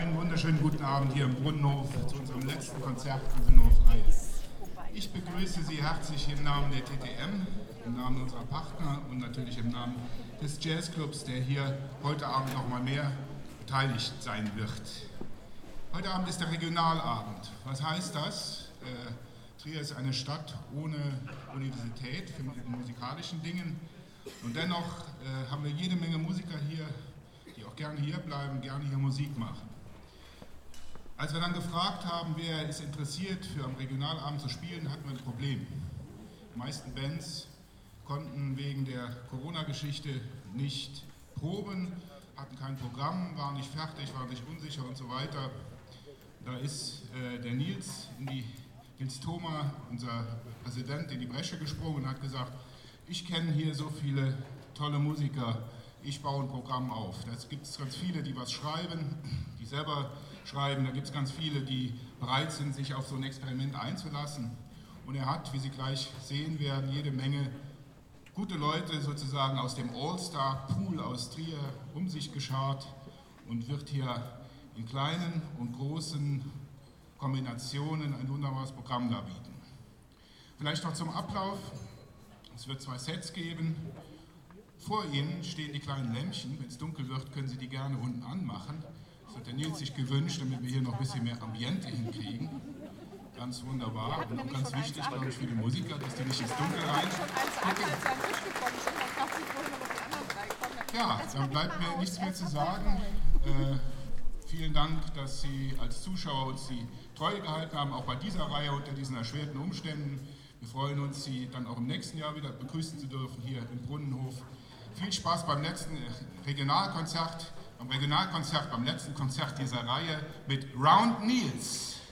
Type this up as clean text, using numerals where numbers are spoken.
Einen wunderschönen guten Abend hier im Brunnenhof zu unserem letzten Konzert Brunnenhof-Reihe. Ich begrüße Sie herzlich im Namen der TTM, im Namen unserer Partner und natürlich im Namen des Jazzclubs, der hier heute Abend noch mal mehr beteiligt sein wird. Heute Abend ist der Regionalabend. Was heißt das? Trier ist eine Stadt ohne Universität für musikalischen Dingen und dennoch haben wir jede Menge Musiker hier, die auch gerne hier bleiben, gerne hier Musik machen. Als wir dann gefragt haben, wer ist interessiert, für am Regionalabend zu spielen, hatten wir ein Problem. Die meisten Bands konnten wegen der Corona-Geschichte nicht proben, hatten kein Programm, waren nicht fertig, waren sich unsicher und so weiter. Da ist der Nils Thoma, unser Präsident, in die Bresche gesprungen und hat gesagt, ich kenne hier so viele tolle Musiker, ich baue ein Programm auf. Da gibt es ganz viele, die was schreiben, die selber schreiben, da gibt es ganz viele, die bereit sind, sich auf so ein Experiment einzulassen. Und er hat, wie Sie gleich sehen werden, jede Menge gute Leute sozusagen aus dem All-Star-Pool aus Trier um sich geschart und wird hier in kleinen und großen Kombinationen ein wunderbares Programm darbieten. Vielleicht noch zum Ablauf. Es wird 2 Sets geben. Vor Ihnen stehen die kleinen Lämpchen. Wenn es dunkel wird, können Sie die gerne unten anmachen. Das hat der Nils sich gewünscht, damit wir hier noch ein bisschen mehr Ambiente hinkriegen. Ganz wunderbar und auch ganz wichtig, glaube ich, für die Musiker, dass die nicht ins Dunkel rein. Ja, dann bleibt mir nichts mehr zu sagen. Vielen Dank, dass Sie als Zuschauer uns die Treue gehalten haben, auch bei dieser Reihe unter diesen erschwerten Umständen. Wir freuen uns, Sie dann auch im nächsten Jahr wieder begrüßen zu dürfen hier im Brunnenhof. Viel Spaß beim letzten Regionalkonzert, beim letzten Konzert dieser Reihe mit Round Nils.